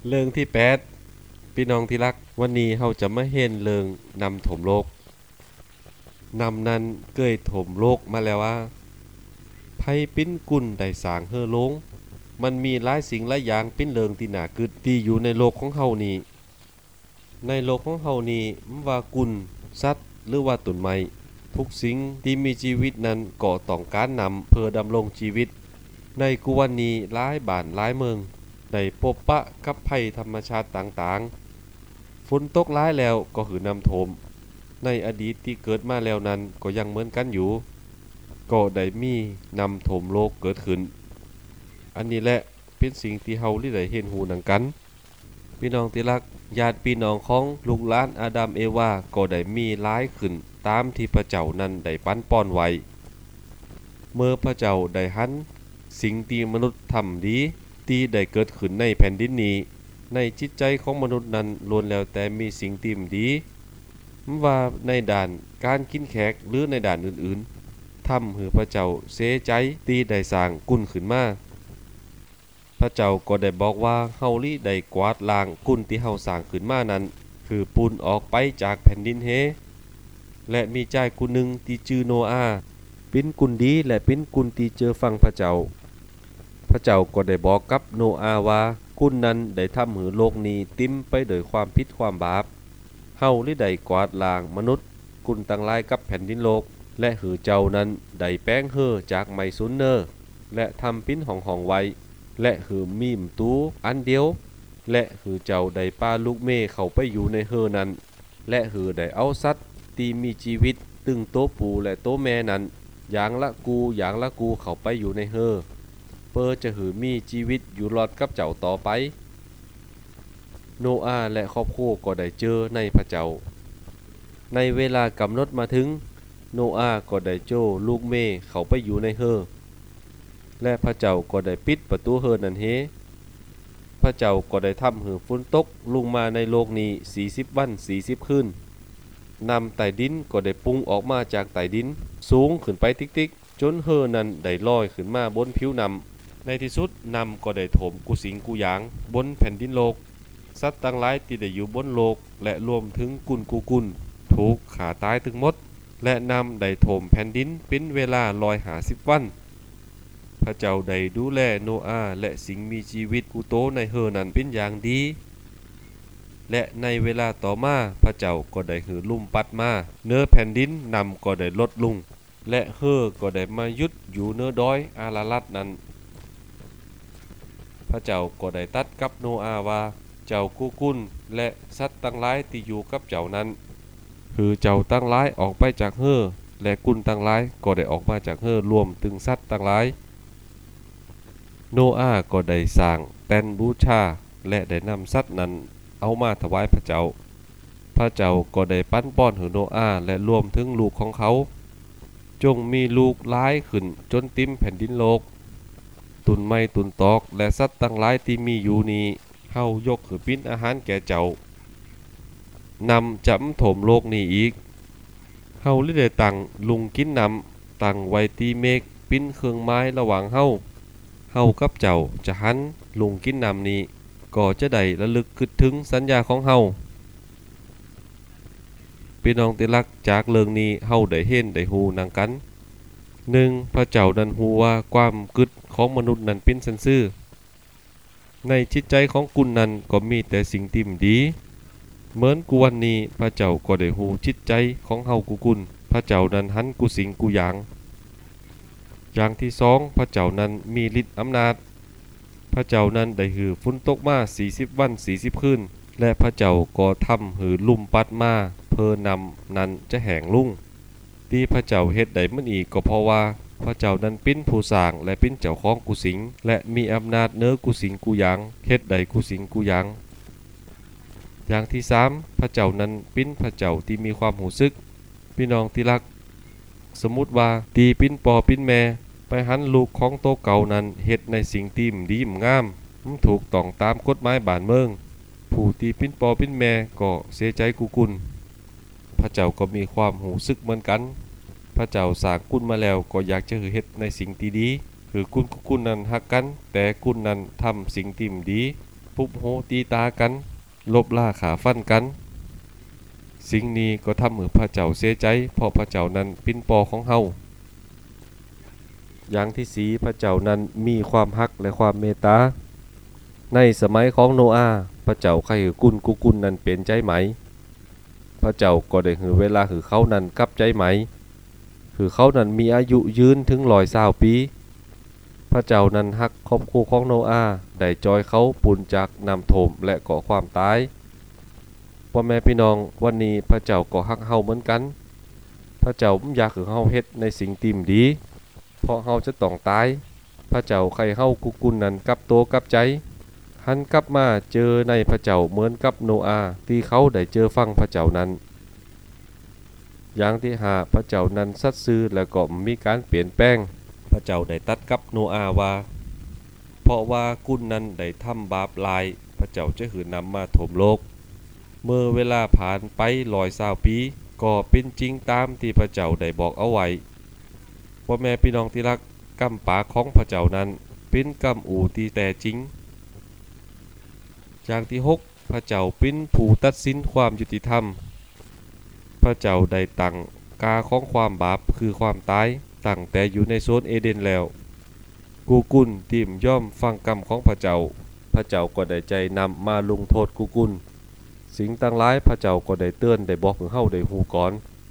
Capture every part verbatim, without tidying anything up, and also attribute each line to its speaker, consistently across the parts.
Speaker 1: เรื่องที่แปดพี่น้องที่รักวันนี้เฮาจะมาเห็นเรื่องนำถมโลกนำนั้นเกยถมโลกมาแล้วว่าไผปิ้นกุ่นได้สร้างเฮอโลงมันมีหลายสิ่งหลายอย่างเป็นเรื่องที่น่ากึดที่อยู่ในโลกของเฮานี้ในโลกของเฮานี้ว่ากุ่นสัตว์หรือว่าต้นไม้ทุกสิ่งที่มีชีวิตนั้นก็ต้องการนำเพื่อดำรงชีวิตในกุวันนี้หลายบ้านหลายเมืองได้พบปะกับภัยธรรมชาติต่างๆฝนตกหลายแล้วก็คือน้ำท่วมในอดีตที่เกิดมาแล้วนั้นก็ยังเหมือนกันอยู่ก็ได้มีน้ำท่วมโลกเกิดขึ้นอันนี้แหละเป็นสิ่งที่เฮาได้เห็นหูหนังกันพี่น้องที่รักญาติพี่น้องของลูกหลานอาดัมเอวาก็ได้มีหลายขึ้นตามที่พระเจ้านั้นได้ปั้นป้อนไว้เมื่อพระเจ้าได้หันสิ่งที่มนุษย์ทำดีที่ได้เกิดขึ้นในแผ่นดินนี้ในจิตใจของมนุษย์นั้นล้วนแล้วแต่มีสิ่งที่ดีว่าในด่านการกินแขกหรือในด่านอื่นๆทำให้พระเจ้าเสียใจที่ได้สร้างกุ่นขึ้นมาพระเจ้าก็ได้บอกว่าเฮาลิได้กวาดล้างกุ่นที่เฮาสร้างขึ้นมานั้นคือปูนออกไปจากแผ่นดินเฮและมีชายคนหนึ่งที่ชื่อโนอาห์เป็นกุ่นดีและเป็นกุ่นที่เจอฟังพระเจ้าพระเจ้าก็ได้บอกกับโนอาห์ว่ากุ่นนั้นได้ทำให้โลกนี้ติ้มไปด้วยความผิดความบาปเฮาลิได้กวาดล้างมนุษย์กุ่นต่างหลายกับแผ่นดินโลกและหือเจ้านั้นได้แป้งเฮอจากไม้ซุนเนอร์และทำปิ้นห้องๆไว้และหือมีมตูอันเดียวและหือเจ้าได้ปาลูกเมเข้าไปอยู่ในเฮอนั้นและหือได้เอาสัตว์ที่มีชีวิตตึงโตปูและโตแม่นั้นอย่างละกูอย่างละกูเข้าไปอยู่ในเฮอเพื่อจะหือมีชีวิตอยู่รอดกับเจ้าต่อไปโนอาห์และครอบครัวก็ได้เจอในพระเจ้าในเวลากำหนดมาถึงโนอาห์ก็ได้โจ้ลูกเมเข้าไปอยู่ในเฮอและพระเจ้าก็ได้ปิดประตูเฮอนั้นเฮพระเจ้าก็ได้ทำให้ฝนตกลงมาในโลกนี้สี่สิบวันสี่สิบคืนน้ำใต้ดินก็ได้ปุ้งออกมาจากใต้ดินสูงขึ้นไปติ๊กๆจนเฮอนั้นได้ลอยขึ้นมาบนผิวน้ำในที่สุดน้ำก็ได้ถมกุสิงกุหยางบนแผ่นดินโลกสัตว์ต่างหลายที่ได้อยู่บนโลกและรวมถึงกุนกูกุนถูกขาตายทั้งหมดและน้ำได้ถมแผ่นดินเป็นเวลาหนึ่งร้อยห้าสิบวันพระเจ้าได้ดูแลโนอาห์และสิ่งมีชีวิตกูโตในเฮอนั้นเป็นอย่างดีและในเวลาต่อมาพระเจ้าก็ได้หือลุ่มปัดมาเนื้อแผ่นดินนำก็ได้ลดลงและเฮอก็ได้มายุดอยู่เนื้อดอยอาราลัดนั้นพระเจ้าก็ได้ตัดกับโนอาห์ว่าเจ้ากูกุนและสัตว์ตั้งหลายที่อยู่กับเจ้านั้นคือเจ้าตั้งหลายออกไปจากเฮอและกุนตั้งหลายก็ได้ออกมาจากเฮอรวมถึงสัตว์ตั้งหลายโนอาห์ก็ได้สร้างแป้นบูชาและได้นำสัตว์นั้นเอามาถวายพระเจ้าพระเจ้าก็ได้ปั้นป้อนให้โนอาห์และรวมถึงลูกของเขาจงมีลูกหลายขึ้นจนติ้มแผ่นดินโลกตุนไม้ตุนตอกและสัตว์ตั้งหลายที่มีอยู่นี้เฮายกคือปิ้นอาหารแก่เจ้านำจำถมโลกนี้อีกเฮาลิได้ตั้งลุงกินนำตั้งไว้ตีเมฆปิ้นเครื่องไม้ระหว่างเฮาเฮากับเจ้าจะหันลุงกินนำนี้ก็จะได้ระลึกคิดถึงสัญญาของเฮาพี่น้องที่รักจากเรื่องนี้เฮาได้เห็นได้ฮู้นำกันหนึ่งพระเจ้านั้นฮู้ว่าความคิดของมนุษย์นั้นเป็นซั่นซื่อในจิตใจของกุนนั้นก็มีแต่สิ่งที่ดีเหมือนกูวันนี้พระเจ้าก็ได้ฮู้จิตใจของเฮากูกุนพระเจ้านั้นหันกูสิ่งกูอย่างอย่างที่สองพระเจ้านั้นมีฤทธิ์อำนาจพระเจ้านั้นได้หือฝนตกมาสี่สิบวันสี่สิบคืนและพระเจ้าก็ทำหือลุ่มปัดมาเพื่อนำนั้นจะแห้งลุ่งที่พระเจ้าเฮ็ดได้มันอีกก็เพราะว่าพระเจ้านั้นเป็นผู้สร้างและเป็นเจ้าของกุสิงและมีอำนาจเหนือกุสิงกุหยางเฮ็ดได้กุสิงกุหยางอย่างที่สามพระเจ้านั้นเป็นพระเจ้าที่มีความหูซึกพี่น้องที่รักสมมุติว่าตีปิ้นปอปิ้นแม่ไปหันลูกของโตเก่านั้นเฮ็ดในสิ่งที่ดีงามมันถูกต้องตามกฎหมายบ้านเมืองผู้ที่ปิ้นปอปิ้นแม่ก็เสียใจกุกุนพระเจ้าก็มีความหูซึกเหมือนกันพระเจ้าสร้างกุนมาแล้วก็อยากจะเฮ็ดในสิ่งที่ดีคือกุนกุกุนนั้นฮักกันแต่กุนนั้นทำสิ่งที่ดีปุบโหตีตากันลบล่าขาฟันกันสิ่งนี้ก็ทำให้พระเจ้าเสียใจเพราะพระเจ้านั้นเป็นปอของเฮาอย่างที่สีพระเจ้านั้นมีความฮักและความเมตตาในสมัยของโนอาห์พระเจ้าใครหือกุนกุกุนนั้นเป็นใจไหมพระเจ้าก็ได้หือเวลาหือเขานั้นกลับใจไหมคือเขานั้นมีอายุยืนถึงร้อยสาวปีพระเจ้านั้นฮักครอบครัวของโนอาห์ได้จอยเขาปุนจากน้ำท่วมและก่อความตายพ่อแม่พี่น้องวันนี้พระเจ้าก็ฮักเฮาเหมือนกันพระเจ้าอยากให้เฮาเฮ็ดในสิ่งที่ดีเพราะเฮาจะต้องตายพระเจ้าใครเฮากุกุนนั้นกลับโตกลับใจหันกลับมาเจอในพระเจ้าเหมือนกับโนอาห์ที่เขาได้เจอฟังพระเจ้านั้นอย่างที่หาพระเจ้านั้นสัตย์ซื่อและก็มีการเปลี่ยนแปลงพระเจ้าได้ตัดกับโนอาห์ว่าเพราะว่ากุนนั้นได้ทำบาปหลายพระเจ้าจะหือนำมาถมโลกเมื่อเวลาผ่านไปร้อยสาวปีก็เป็นจริงตามที่พระเจ้าได้บอกเอาไว้พ่อแม่พี่น้องที่รักกำปากของพระเจ้านั้นเป็นกำอูที่แต่จริงอย่างที่หกพระเจ้าเป็นผู้ตัดสินความยุติธรรมพระเจ้าได้ตั้งกาของความบาปคือความตายตั้งแต่อยู่ในโซนเอเดนแล้วกูกุนติมย่อมฟังกรรมของพระเจ้าพระเจ้าก็ได้ใจนำมาลงโทษกูกุนสิ่งต่างหลายพระเจ้าก็ได้เตือนได้บอกให้เฮาได้ฮู้ก่อน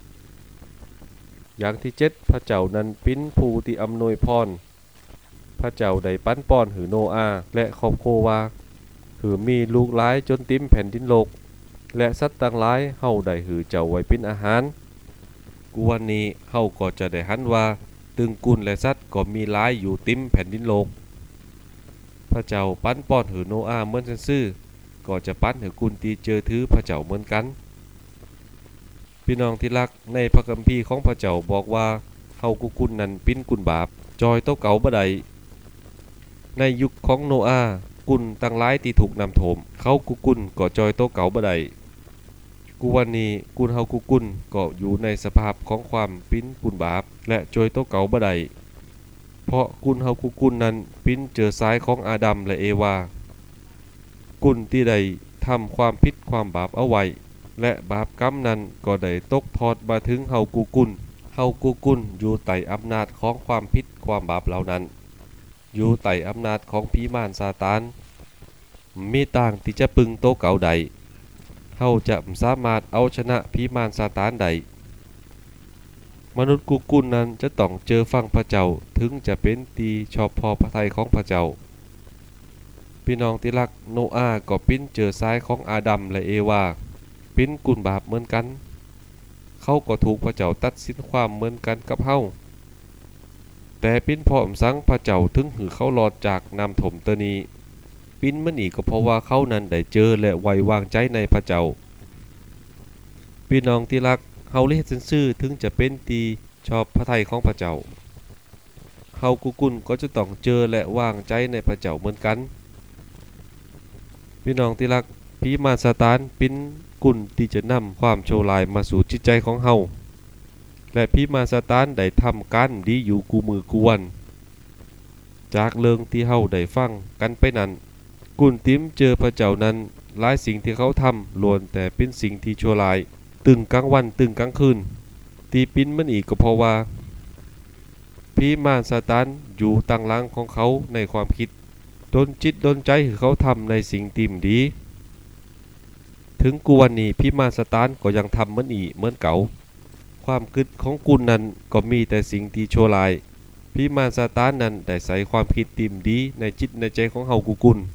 Speaker 1: อย่างที่เจ็ดพระเจ้านั้นเป็นผู้ที่อำนวยพรพระเจ้าได้ปั้นป้อนหือโนอาห์และครอบครัวว่าหือมีลูกหลายจนติ้มแผ่นดินโลกและสัตว์ต่างหลายเฮาได้หือเจ้าไว้เป็นอาหารกูวันนี้เฮาก็จะได้หันว่าตึงกุนและสัตว์ก็มีหลายอยู่ติ้มแผ่นดินโลกพระเจ้าปั้นป้อนหือโนอาห์เหมือนซื่อก็จะปั้นหือกุนที่เจอถือพระเจ้าเหมือนกันพี่น้องที่รักในพระคัมภีร์ของพระเจ้าบอกว่าเฮากุกุนนั้นปิ้นกุนบาปจอยโตเก่าบ่ได้ในยุคของโนอาห์กุนตั้งหลายที่ถูกนำโถมเขากุกุนก็จอยโตเก่าบ่ได้กูวันนี้กุนเฮากุกุนก็อยู่ในสภาพของความปิ้นกุนบาปและจอยโตเก่าบ่ได้เพราะกุนเฮากุกุนนั้นปิ้นเจอซ้ายของอาดัมและเอวากุนที่ได้ทำความผิดความบาปเอาไว้และบาปกรรมนั้นก็ได้ตกทอดมาถึงเฮากุกุนเฮากุกุนอยู่ใต้อำนาจของความผิดความบาปเหล่านั้นอยู่ใต้อำนาจของผีมารซาตานมีต่างที่จะปึงโตเก่าใดเฮาจะสามารถเอาชนะผีมารซาตานใดมนุษย์กุกุนนั้นจะต้องเจอฟังพระเจ้าถึงจะเป็นตีชอบพอพระทัยของพระเจ้าพี่น้องที่รักโนอาห์ก็ปิ้นเจอซ้ายของอาดัมและเอวาปิ้นกุนบาปเหมือนกันเขาก็ถูกพระเจ้าตัดสินความเหมือนกันกับเฮาแต่ปิ้นพร้อมสังพระเจ้าถึงหือเขารอดจากน้ำถมตะนี้ปิ้นมันอีกก็เพราะว่าเขานั้นได้เจอและไว้วางใจในพระเจ้าพี่น้องที่รักเฮาเฮ็ดซื่อถึงจะเป็นตีชอบพระทัยของพระเจ้าเฮากุกุนก็จะต้องเจอและวางใจในพระเจ้าเหมือนกันพี่น้องที่รักผีมารซาตานปิ้นกุนที่จะนำความโชว์ลายมาสู่จิตใจของเฮาและผีมารซาตานได้ทำการดีอยู่กูมือกูวันจากเรื่องที่เฮาได้ฟังกันไปนั้นกุนติมเจอพระเจ้านั้นหลายสิ่งที่เขาทำล้วนแต่เป็นสิ่งที่ชั่วร้ายตึงกลางวันตึงกลางคืนตีปิ้นมันอีกก็เพราะว่าผีมารซาตานอยู่ตั้งหลังของเขาในความคิดดนจิตดนใจให้เขาทำในสิ่งที่ดีถึงกูวันนี้ผีมารซาตานก็ยังทำเหมือนอีเหมือนเก่าความคิดของกุนนั้นก็มีแต่สิ่งที่ชั่วร้ายผีมารซาตานนั้นได้ใส่ความคิดที่ดีในจิตในใจของเฮากุกุน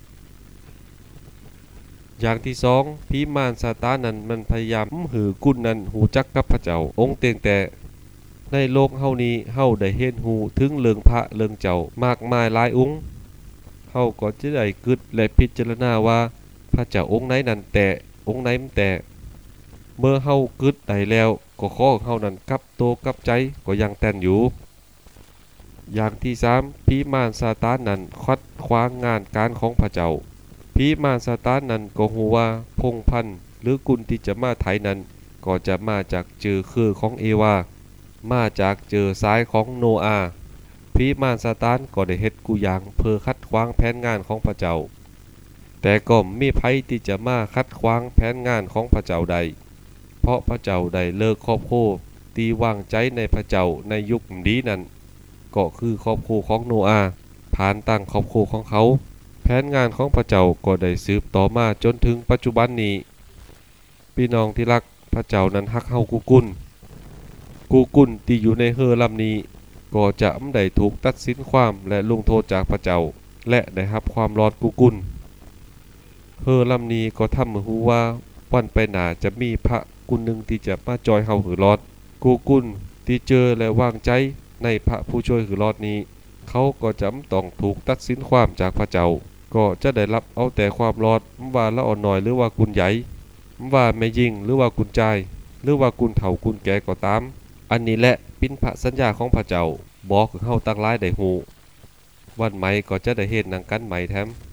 Speaker 1: อย่างที่สองผีมารซาตานนั้นมันพยายามหือกุนนั้นหูจักกับพระเจ้าองค์เตียงแต่ในโลกเฮานี้เฮาได้เห็นหูถึงเรื่องพระเรื่องเจ้ามากมายหลายองค์เฮาก็จะได้คิดและพิจารณาว่าพระเจ้าองค์ไหนนั้นแต่องค์ไหนมันแต่เมื่อเฮาคิดได้แล้วก็ขอเฮานั้นกลับโตกลับใจก็ยังแต่นอยู่อย่างที่สามผีมารซาตานนั้นคัดขวางงานการของพระเจ้าผีมารซาตานนั้นก็ฮู้ว่าพงพันธุ์หรือกุลที่จะมาไถนั้นก็จะมาจากเจอคือของเอวามาจากเจอซ้ายของโนอาห์ผีมารซาตานก็ได้เฮ็ดกูอย่างเพื่อคัดขวางแผนงานของพระเจ้าแต่ก็มีภัยที่จะมาคัดขวางแผนงานของพระเจ้าใดเพราะพระเจ้าได้เลิกครอบครัวที่วางใจในพระเจ้าในยุคนี้นั้นก็คือครอบครัวของโนอาห์ผ่านตั้งครอบครัวของเขาแผนงานของพระเจ้าก็ได้สืบต่อมาจนถึงปัจจุบันนี้พี่น้องที่รักพระเจ้านั้นฮักเฮากูกุลกูกุลที่อยู่ในเรือลำนี้ก็จะไม่ได้ถูกตัดสินความและลงโทษจากพระเจ้าและได้รับความรอดกูกุลเรือลำนี้ก็ทำให้รู้ว่าวันไปหน้าจะมีพระกุลหนึ่งที่จะมาจอยเฮาหือรอดกูกุลที่เจอและวางใจในพระผู้ช่วยหือรอดนี้เขาก็จะต้องถูกตัดสินความจากพระเจ้าก็จะได้รับเอาแต่ความรอดว่าละอ่อนน้อยหรือว่ากุลใหญ่ว่าแม่ยิ่งหรือว่ากุลใจหรือว่ากุลเฒ่ากุลแก่ก็ตามอันนี้แหละเป็นพระสัญญาของพระเจ้าบอกคือเฮาตั้งหลายได้ฮู้วันใหม่ก็จะได้เฮ็ดหนังกันใหม่แท้